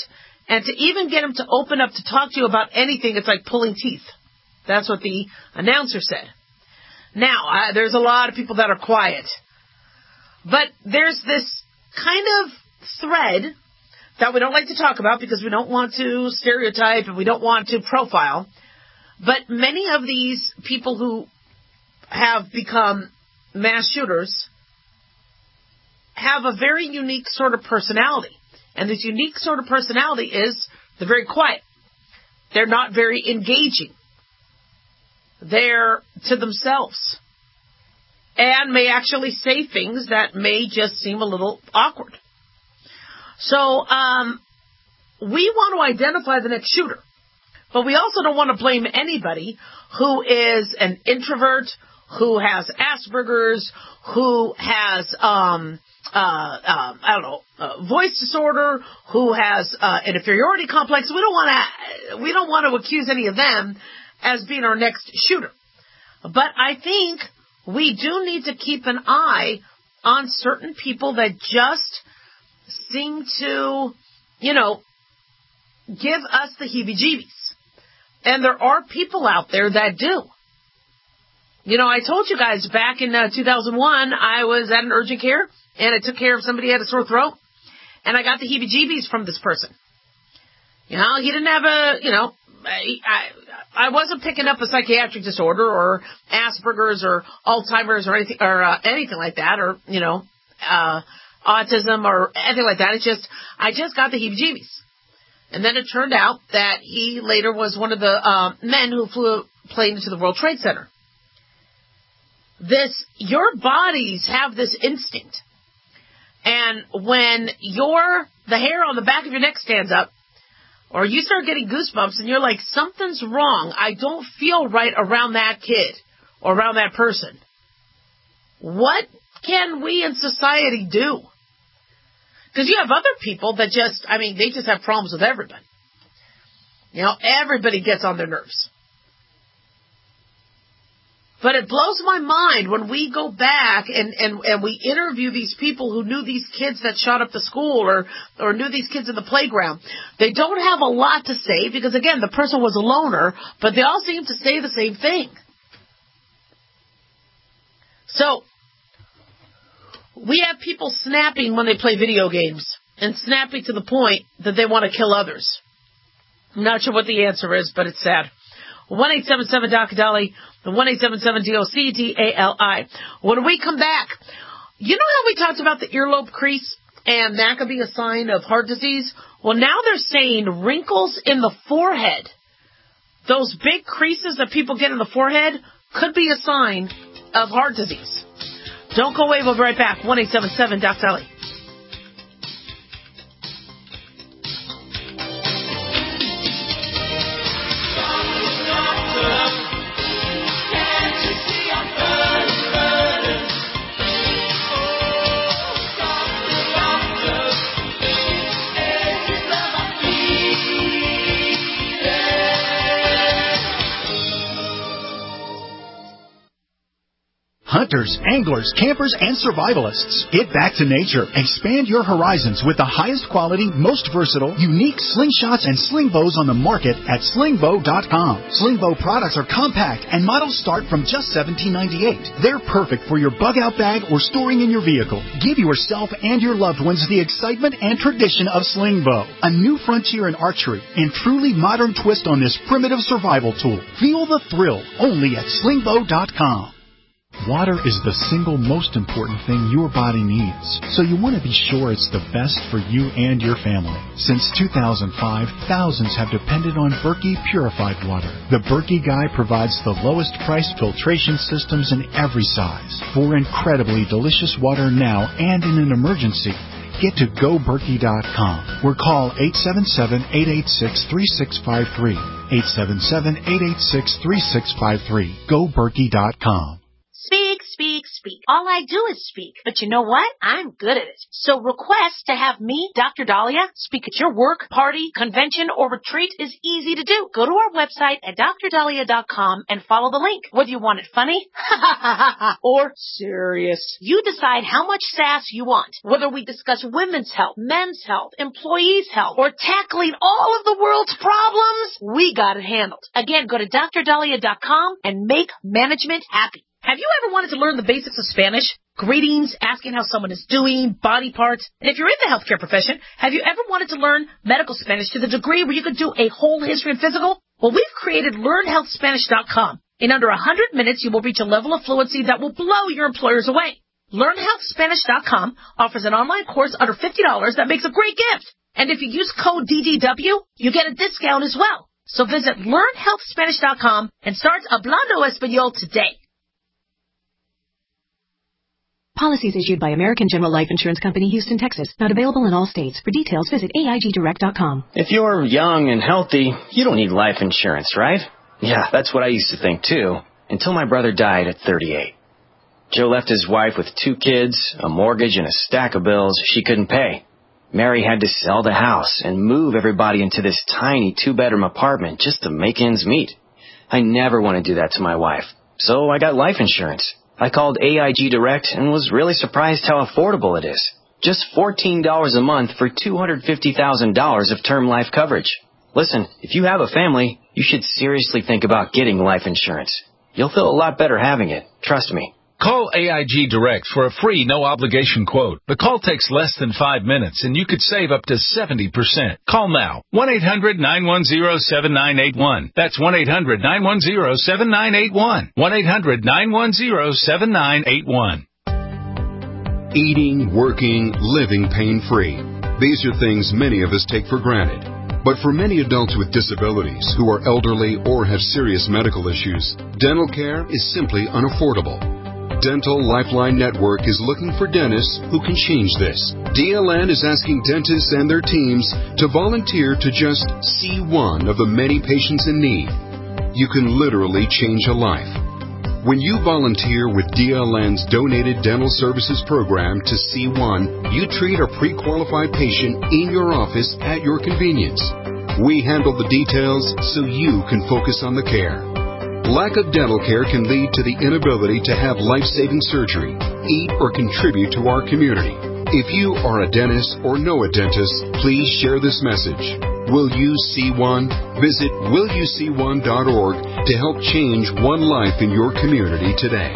And to even get them to open up to talk to you about anything, it's like pulling teeth. That's what the announcer said. Now, uh, there's a lot of people that are quiet. But there's this kind of thread that we don't like to talk about because we don't want to stereotype and we don't want to profile. But many of these people who have become mass shooters have a very unique sort of personality. And this unique sort of personality is they're very quiet. They're not very engaging. They're to themselves. And may actually say things that may just seem a little awkward. So, um, we want to identify the next shooter. But we also don't want to blame anybody who is an introvert, who has Asperger's, who has, um, uh, um, I don't know, uh, voice disorder, who has uh, an inferiority complex. We don't want to, we don't want to accuse any of them as being our next shooter. But I think we do need to keep an eye on certain people that just seem to, you know, give us the heebie-jeebies. And there are people out there that do. You know, I told you guys back in uh, two thousand one, I was at an urgent care, and I took care of somebody who had a sore throat, and I got the heebie-jeebies from this person. You know, he didn't have a, you know, I, I wasn't picking up a psychiatric disorder or Asperger's or Alzheimer's or anything, or uh, anything like that, or, you know, uh, autism or anything like that. It's just, I just got the heebie-jeebies. And then it turned out that he later was one of the uh, men who flew a plane into the World Trade Center. This, your bodies have this instinct. And when your, the hair on the back of your neck stands up, or you start getting goosebumps and you're like, something's wrong, I don't feel right around that kid or around that person. What can we in society do? Because you have other people that just, I mean, they just have problems with everybody. You know, everybody gets on their nerves. But it blows my mind when we go back and, and, and we interview these people who knew these kids that shot up the school or, or knew these kids in the playground. They don't have a lot to say because, again, the person was a loner, but they all seem to say the same thing. So, we have people snapping when they play video games and snapping to the point that they want to kill others. I'm not sure what the answer is, but it's sad. one eight seven seven D O C D A L I, the one eight seven seven D O C D A L I. When we come back, you know how we talked about the earlobe crease and that could be a sign of heart disease? Well, now they're saying wrinkles in the forehead. Those big creases that people get in the forehead could be a sign of heart disease. Don't go away. We'll be right back. one eight seven seven D O C D A L I. Hunters, anglers, campers, and survivalists. Get back to nature. Expand your horizons with the highest quality, most versatile, unique slingshots and sling bows on the market at sling bow dot com. Sling bow products are compact and models start from just seventeen ninety-eight. They're perfect for your bug-out bag or storing in your vehicle. Give yourself and your loved ones the excitement and tradition of sling bow. A new frontier in archery and truly modern twist on this primitive survival tool. Feel the thrill only at sling bow dot com. Water is the single most important thing your body needs, so you want to be sure it's the best for you and your family. Since two thousand five, thousands have depended on Berkey purified water. The Berkey Guy provides the lowest priced filtration systems in every size. For incredibly delicious water now and in an emergency, get to go berkey dot com or call eight seven seven, eight eight six, three six five three. eight seven seven, eight eight six, three six five three. go berkey dot com. Speak, speak, speak. All I do is speak. But you know what? I'm good at it. So request to have me, Doctor Dahlia, speak at your work, party, convention, or retreat is easy to do. Go to our website at dr dahlia dot com and follow the link. Whether you want it funny or serious, you decide how much sass you want. Whether we discuss women's health, men's health, employees' health, or tackling all of the world's problems, we got it handled. Again, go to dr dahlia dot com and make management happy. Have you ever wanted to learn the basics of Spanish? Greetings, asking how someone is doing, body parts. And if you're in the healthcare profession, have you ever wanted to learn medical Spanish to the degree where you could do a whole history and physical? Well, we've created learn health spanish dot com. In under one hundred minutes, you will reach a level of fluency that will blow your employers away. learn health spanish dot com offers an online course under fifty dollars that makes a great gift. And if you use code D D W, you get a discount as well. So visit learn health spanish dot com and start Hablando Español today. Policies issued by American General Life Insurance Company, Houston, Texas. Not available in all states. For details, visit A I G direct dot com. If you're young and healthy, you don't need life insurance, right? Yeah, that's what I used to think, too, until my brother died at thirty-eight. Joe left his wife with two kids, a mortgage, and a stack of bills she couldn't pay. Mary had to sell the house and move everybody into this tiny two-bedroom apartment just to make ends meet. I never want to do that to my wife, so I got life insurance. I called A I G Direct and was really surprised how affordable it is. Just fourteen dollars a month for two hundred fifty thousand dollars of term life coverage. Listen, if you have a family, you should seriously think about getting life insurance. You'll feel a lot better having it. Trust me. Call A I G Direct for a free, no-obligation quote. The call takes less than five minutes, and you could save up to seventy percent. Call now. one eight hundred nine one zero seven nine eight one. That's one eight hundred nine one zero seven nine eight one. one eight hundred nine one zero seven nine eight one. Eating, working, living pain-free. These are things many of us take for granted. But for many adults with disabilities who are elderly or have serious medical issues, dental care is simply unaffordable. Dental Lifeline Network is looking for dentists who can change this. D L N is asking dentists and their teams to volunteer to just see one of the many patients in need. You can literally change a life. When you volunteer with D L N's Donated Dental Services Program to C one, you treat a pre-qualified patient in your office at your convenience. We handle the details so you can focus on the care. Lack of dental care can lead to the inability to have life-saving surgery, eat, or contribute to our community. If you are a dentist or know a dentist, please share this message. Will you see one? Visit will you see one dot org to help change one life in your community today.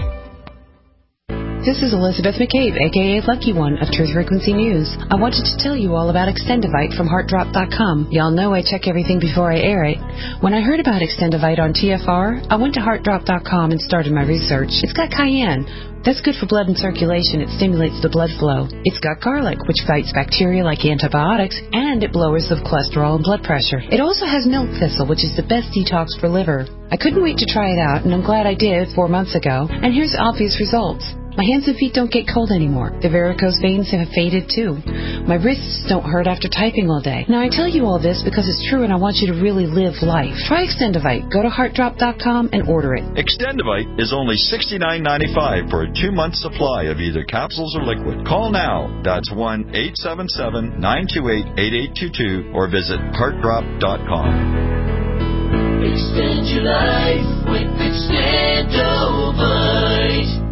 This is Elizabeth McCabe, a k a. Lucky One of Truth Frequency News. I wanted to tell you all about Extendivite from heart drop dot com. Y'all know I check everything before I air it. When I heard about Extendivite on T F R, I went to heart drop dot com and started my research. It's got cayenne. That's good for blood and circulation. It stimulates the blood flow. It's got garlic, which fights bacteria like antibiotics, and it lowers the cholesterol and blood pressure. It also has milk thistle, which is the best detox for liver. I couldn't wait to try it out, and I'm glad I did four months ago. And here's the obvious results. My hands and feet don't get cold anymore. The varicose veins have faded too. My wrists don't hurt after typing all day. Now I tell you all this because it's true and I want you to really live life. Try Extendivite. Go to heart drop dot com and order it. Extendivite is only sixty-nine ninety-five for a two-month supply of either capsules or liquid. Call now. That's one eight seven seven nine two eight eight eight two two or visit heart drop dot com. Extend your life with Extendivite.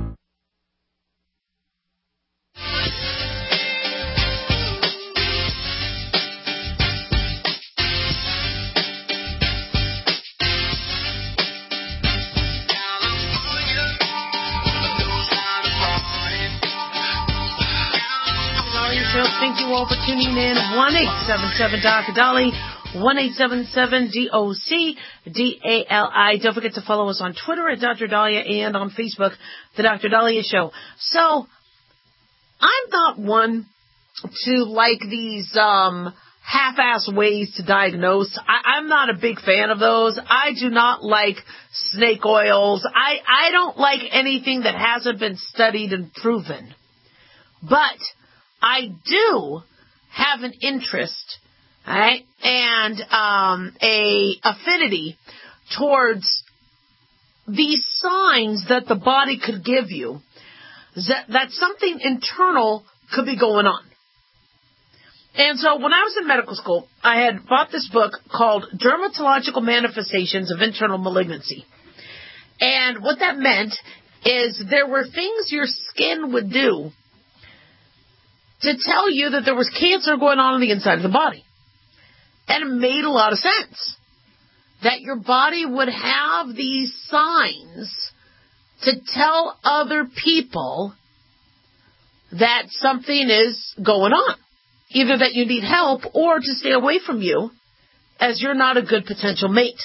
Thank you all for tuning in. one eight seven seven D O C Dali, one eight seven seven D O C D A L I. Don't forget to follow us on Twitter at Doctor Dahlia and on Facebook, The Doctor Dahlia Show. So, I'm not one to like these um, half-ass ways to diagnose. I, I'm not a big fan of those. I do not like snake oils. I, I don't like anything that hasn't been studied and proven. But I do have an interest, right, and um, a affinity towards these signs that the body could give you that, that something internal could be going on. And so when I was in medical school, I had bought this book called Dermatological Manifestations of Internal Malignancy. And what that meant is there were things your skin would do to tell you that there was cancer going on on the inside of the body. And it made a lot of sense that your body would have these signs to tell other people that something is going on. Either that you need help or to stay away from you as you're not a good potential mate.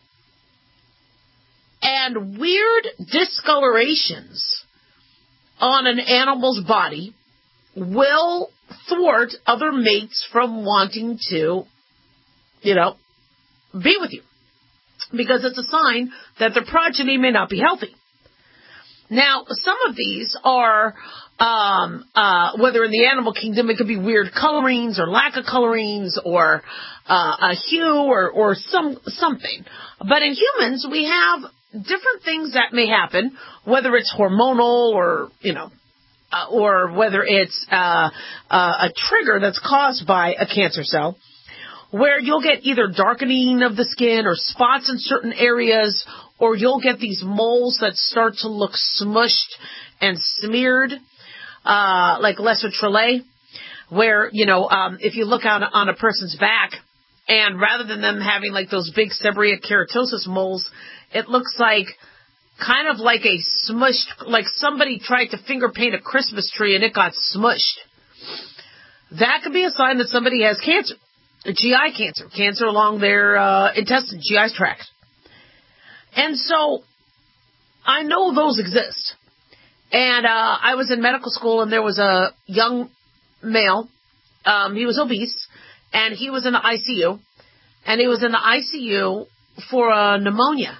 And weird discolorations on an animal's body will thwart other mates from wanting to, you know, be with you. Because it's a sign that their progeny may not be healthy. Now, some of these are, um, uh, whether in the animal kingdom, it could be weird colorings or lack of colorings or uh, a hue or, or some something. But in humans, we have different things that may happen, whether it's hormonal or, you know, uh, or whether it's uh, uh, a trigger that's caused by a cancer cell, where you'll get either darkening of the skin or spots in certain areas, or you'll get these moles that start to look smushed and smeared, uh, like lesser Trellis, where, you know, um, if you look on, on a person's back, and rather than them having like those big seborrheic keratosis moles, it looks like kind of like a smushed, like somebody tried to finger paint a Christmas tree and it got smushed. That could be a sign that somebody has cancer. G I cancer, cancer along their uh, intestine, G I tract. And so I know those exist. And uh, I was in medical school, and there was a young male. Um, he was obese, and he was in the I C U. And he was in the I C U for a pneumonia.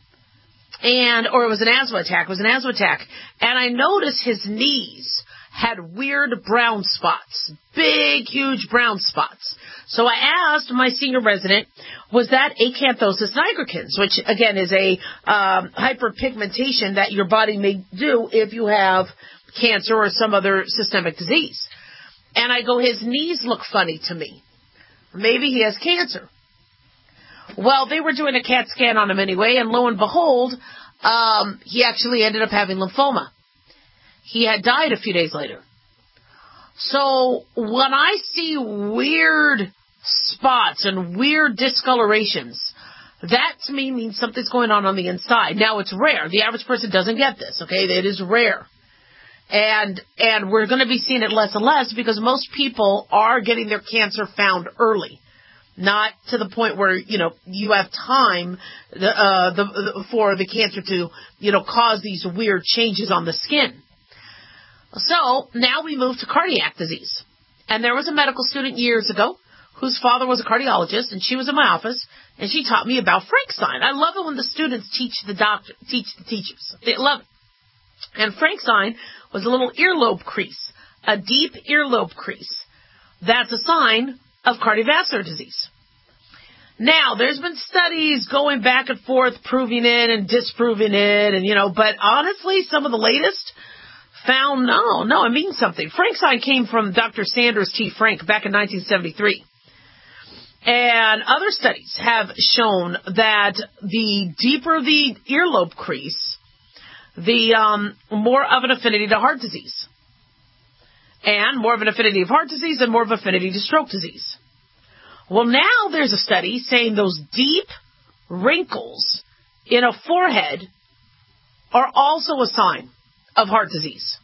And, or it was an asthma attack. It was an asthma attack. And I noticed his knees had weird brown spots, big, huge brown spots. So I asked my senior resident, was that acanthosis nigricans, which, again, is a um, hyperpigmentation that your body may do if you have cancer or some other systemic disease. And I go, his knees look funny to me. Maybe he has cancer. Well, they were doing a CAT scan on him anyway, and lo and behold, um, he actually ended up having lymphoma. He had died a few days later. So when I see weird spots and weird discolorations, that to me means something's going on on the inside. Now, it's rare. The average person doesn't get this, okay? It is rare. And and we're going to be seeing it less and less because most people are getting their cancer found early. Not to the point where, you know, you have time the, uh, the, the, for the cancer to, you know, cause these weird changes on the skin. So now we move to cardiac disease. And there was a medical student years ago whose father was a cardiologist, and she was in my office, and she taught me about Frankenstein. I love it when the students teach the doctor, teach the teachers. They love it. And Frankenstein was a little earlobe crease, a deep earlobe crease. That's a sign of cardiovascular disease. Now, there's been studies going back and forth proving it and disproving it, and, you know, but honestly, some of the latest found, no, no, it means something. Frankenstein came from Doctor Sanders T. Frank back in nineteen seventy-three. And other studies have shown that the deeper the earlobe crease, the um, more of an affinity to heart disease. And more of an affinity of heart disease and more of an affinity to stroke disease. Well, now there's a study saying those deep wrinkles in a forehead are also a sign of heart disease.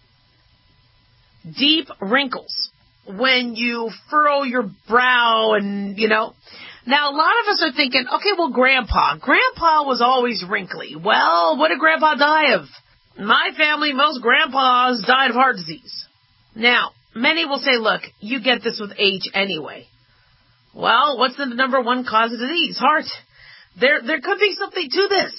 Deep wrinkles. When you furrow your brow and, you know. Now, a lot of us are thinking, okay, well, Grandpa. Grandpa was always wrinkly. Well, what did Grandpa die of? In my family, most grandpas died of heart disease. Now, many will say, look, you get this with age anyway. Well, what's the number one cause of disease? Heart. There, there could be something to this.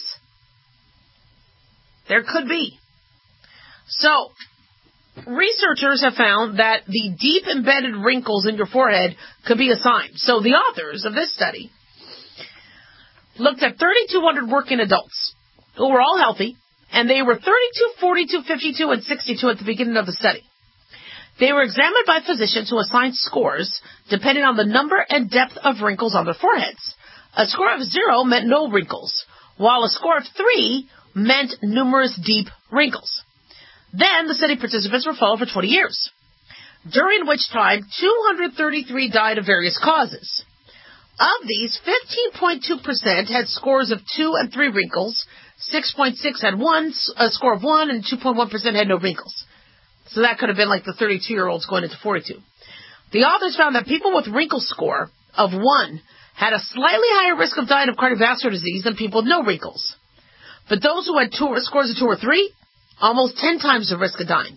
There could be. So, researchers have found that the deep embedded wrinkles in your forehead could be a sign. So the authors of this study looked at thirty-two hundred working adults who were all healthy, And they were thirty-two, forty-two, fifty-two, and sixty-two at the beginning of the study. They were examined by physicians who assigned scores depending on the number and depth of wrinkles on their foreheads. A score of zero meant no wrinkles, while a score of three meant numerous deep wrinkles. Then the study participants were followed for twenty years, during which time two hundred thirty-three died of various causes. Of these, fifteen point two percent had scores of two and three wrinkles, six point six had one, a score of one, and two point one percent had no wrinkles. So that could have been like the thirty-two-year-olds going into forty-two. The authors found that people with wrinkle score of one had a slightly higher risk of dying of cardiovascular disease than people with no wrinkles. But those who had two, scores of two or three, almost ten times the risk of dying.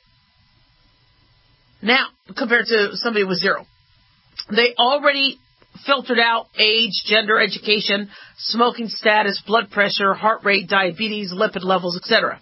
Now, compared to somebody with zero. They already filtered out age, gender, education, smoking status, blood pressure, heart rate, diabetes, lipid levels, et cetera.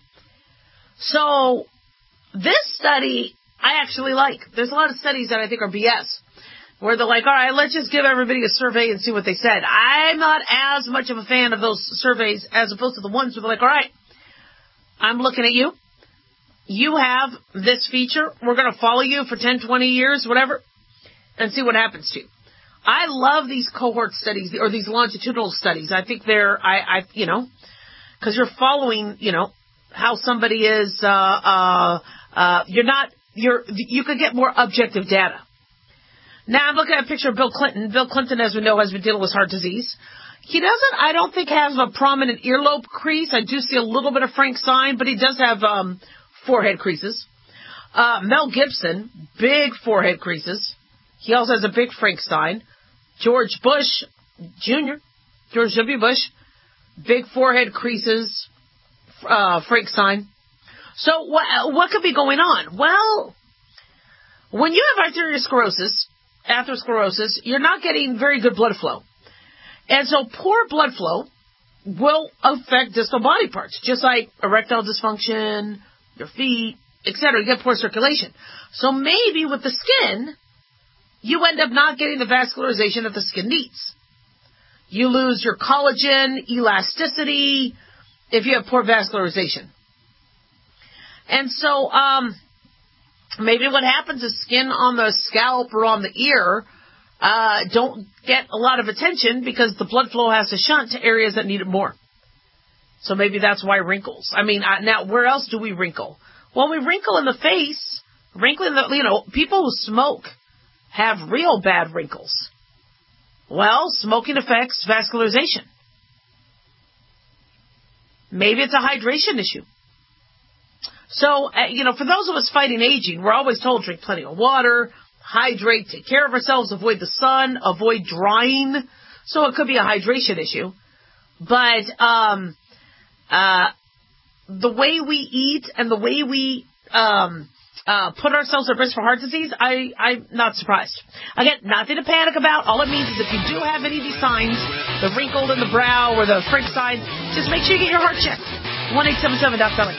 So, this study, I actually like. There's a lot of studies that I think are B S, where they're like, all right, let's just give everybody a survey and see what they said. I'm not as much of a fan of those surveys as opposed to the ones where they're like, all right, I'm looking at you. You have this feature. We're going to follow you for ten, twenty years, whatever, and see what happens to you. I love these cohort studies or these longitudinal studies. I think they're, I, I you know, because you're following, you know, how somebody is, uh, uh, uh, you're not, you're, you could get more objective data. Now I'm looking at a picture of Bill Clinton. Bill Clinton, as we know, has been dealing with heart disease. He doesn't, I don't think, have a prominent earlobe crease. I do see a little bit of Frank Stein, but he does have um, forehead creases. Uh, Mel Gibson, big forehead creases. He also has a big Frank Stein. George Bush Junior, George W. Bush, big forehead creases, uh, Frank Stein. So what, what could be going on? Well, when you have arteriosclerosis, atherosclerosis, you're not getting very good blood flow. And so poor blood flow will affect distal body parts, just like erectile dysfunction, your feet, et cetera. You get poor circulation. So maybe with the skin, you end up not getting the vascularization that the skin needs. You lose your collagen, elasticity, if you have poor vascularization. And so, um, maybe what happens is skin on the scalp or on the ear uh, don't get a lot of attention because the blood flow has to shunt to areas that need it more. So maybe that's why wrinkles. I mean, uh, now where else do we wrinkle? Well, we wrinkle in the face, wrinkle in the, you know, people who smoke have real bad wrinkles. Well, smoking affects vascularization. Maybe it's a hydration issue. So, uh, you know, for those of us fighting aging, we're always told drink plenty of water, hydrate, take care of ourselves, avoid the sun, avoid drying. So it could be a hydration issue. But um, uh, the way we eat and the way we um, uh, put ourselves at risk for heart disease, I, I'm not surprised. Again, nothing to panic about. All it means is if you do have any of these signs, the wrinkle in the brow or the Frank signs, just make sure you get your heart checked. one eight seven seven dot com.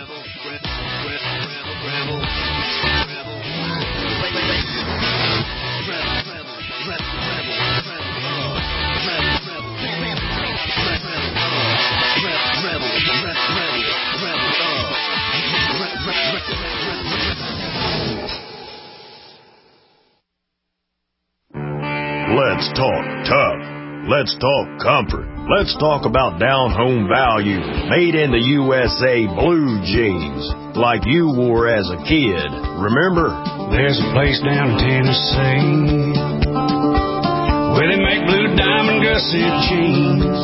Let's talk tough. Let's talk comfort. Let's talk about down home value. Made in the U S A blue jeans, like you wore as a kid. Remember? There's a place down in Tennessee where they make blue diamond gusset jeans.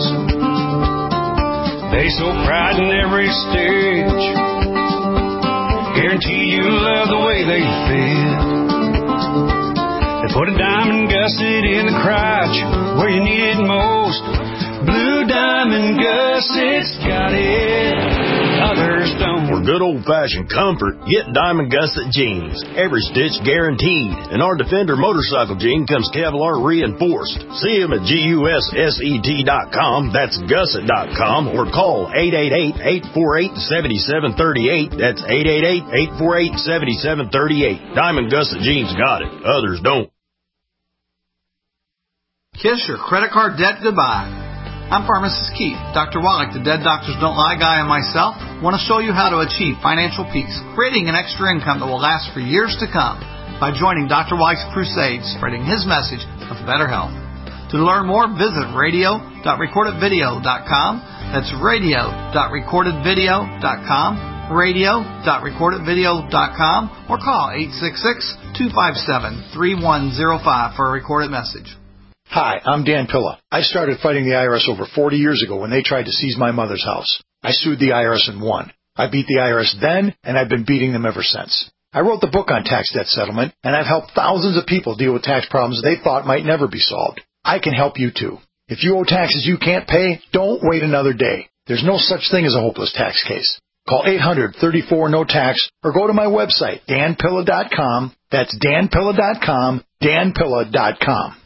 They so pride in every stitch. Guarantee you love the way they fit. They put a diamond gusset in the crotch where you need it most. Blue Diamond Gusset's got it, others don't. For good old-fashioned comfort, get Diamond Gusset jeans. Every stitch guaranteed. And our Defender motorcycle jean comes Kevlar reinforced. See them at gusset dot com. That's gusset dot com. Or call eight eight eight, eight four eight, seven seven three eight. That's eight eight eight, eight four eight, seven seven three eight. Diamond Gusset jeans got it. Others don't. Kiss your credit card debt goodbye. I'm Pharmacist Keith. Doctor Wallach, the Dead Doctors Don't Lie guy, and myself want to show you how to achieve financial peace, creating an extra income that will last for years to come by joining Doctor Wallach's crusade, spreading his message of better health. To learn more, visit radio dot recorded video dot com. That's radio dot recorded video dot com, radio dot recorded video dot com, or call eight six six, two five seven, three one zero five for a recorded message. Hi, I'm Dan Pilla. I started fighting the I R S over forty years ago when they tried to seize my mother's house. I sued the I R S and won. I beat the I R S then, and I've been beating them ever since. I wrote the book on tax debt settlement, and I've helped thousands of people deal with tax problems they thought might never be solved. I can help you too. If you owe taxes you can't pay, don't wait another day. There's no such thing as a hopeless tax case. Call eight hundred, thirty-four, no tax or go to my website, dan pilla dot com. That's dan pilla dot com, dan pilla dot com.